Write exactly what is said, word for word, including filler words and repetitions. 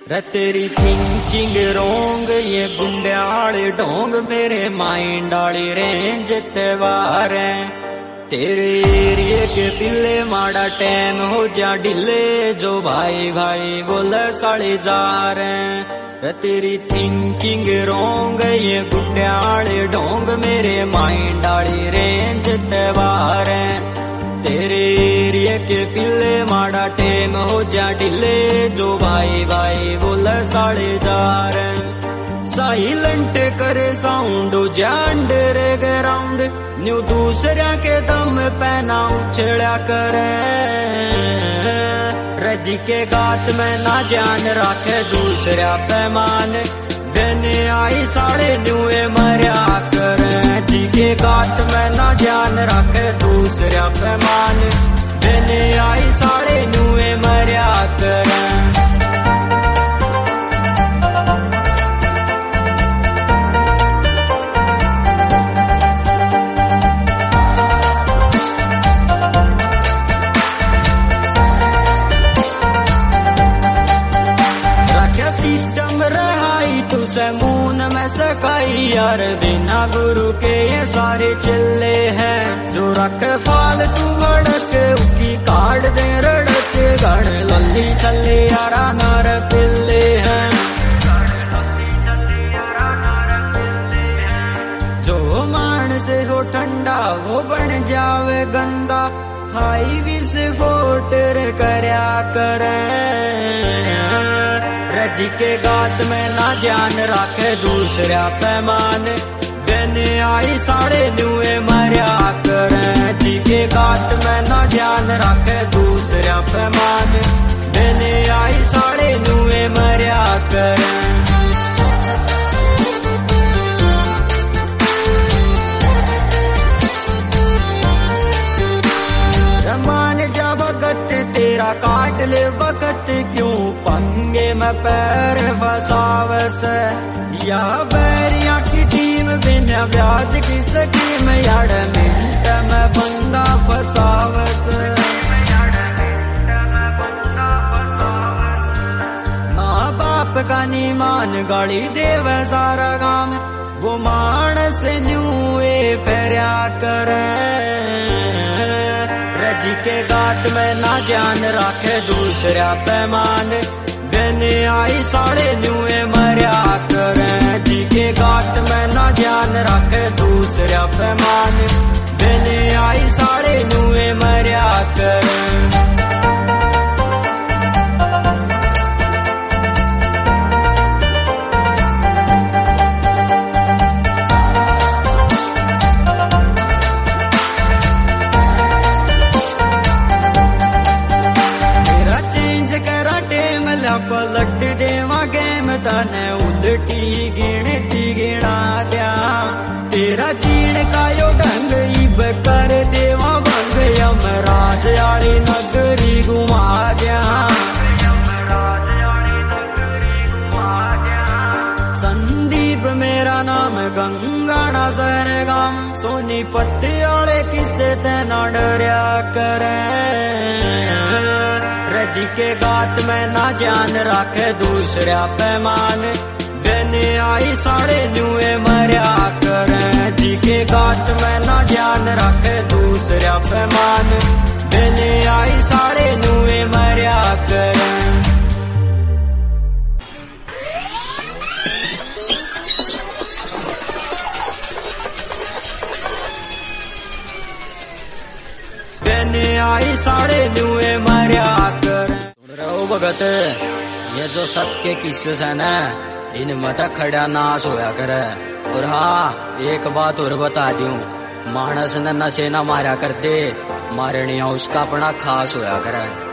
रे तेरी थिंकिंग रोंग ये गुंड्याले ढोंग मेरे माइंड आली रेंज त्योहार तेरे एरिए के पिल्ले माड़ा टैम हो जा ढिले जो भाई भाई बोले साले जा रहे तेरी थिंकिंग रोंग ये गुंड्याले ढोंग मेरे माइंड आली रेंज त्योहार तेरे एरिए के पिल्ले माड़ा टेम हो जा ढिले जो भाई भाई बोले साले जा रहे साइलेंट करे साउंड जा अंडर ग्राउंड न्यू दूसरा के दम पहना उछड़ा करे रजी के गात में ना जान रखे दूसरा पैमान देने आई साढ़े न्यूए मरिया करे जी के गात में ना जान रखे दूसरा पैमान देने आई साढ़े न्यूए मरिया करे मून में सकाई यार बिना गुरु के ये सारे चिल्ले हैं जो रख फालतू भड़क उकी काट दे रड़क गण लल्ली चले यारा नार पिल्ले हैं जो मान से हो ठंडा वो बन जावे गंदा हाई विस्फोट करया करे रजी के गात में ना जान रखे दूसरा पैमान देने आई साढ़े न्यूए मरिया करे जी के गात में ना जान रखे दूसरा पैमान देने आई साढ़े न्यूए मरिया करे तेरा काट ले वक्त क्यों पंगे में पैर फसावस या बैरिया की टीम बिना ब्याज की स्कीम यार मिनट में बंदा फसावस माँ बाप का नीमान गाड़ी देव सारा गांव वो मानस न्यूए फेरा करे रजी के गात में ना जान रखे दूसरा पैमान देने आई साढ़े न्यूए मरिया करे जी के गात में ना जान रखे दूसरा पैमान देने आई साढ़े न्यूए मरिया करे पलट देवा गेम तने उल्टी गिनती गिना दिया तेरा चीड़ का यो ढंग इब कर देवा भंग यमराज आली नगरी घुमा दिया संदीप मेरा नाम गंगाना सरगाम सोनीपत आले किसे तेना डरिया करे रजी के गात में ना जान रखे दूसरा पैमान देने आई साढ़े न्यूए मरिया करे जी के गात में ना जान रखे दूसरा पैमान देने आई साढ़े न्यूए मरिया करे आई साढ़े न्यूए मरिया कर भगत ये जो सबके किस्से है ना इन मत खड़ा नाश होया करे और हाँ एक बात और बता दूं मानस ने नशे ना मारा कर दे मारनिया उसका अपना खास होया करे।